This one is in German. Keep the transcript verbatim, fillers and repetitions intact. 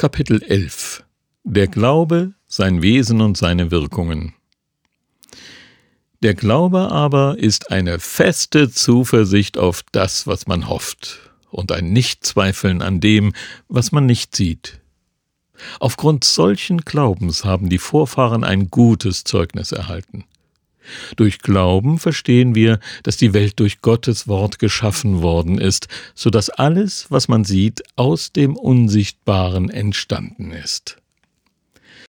Kapitel elf. Der Glaube, sein Wesen und seine Wirkungen. Der Glaube aber ist eine feste Zuversicht auf das, was man hofft, und ein Nichtzweifeln an dem, was man nicht sieht. Aufgrund solchen Glaubens haben die Vorfahren ein gutes Zeugnis erhalten. Durch Glauben verstehen wir, dass die Welt durch Gottes Wort geschaffen worden ist, so dass alles, was man sieht, aus dem Unsichtbaren entstanden ist.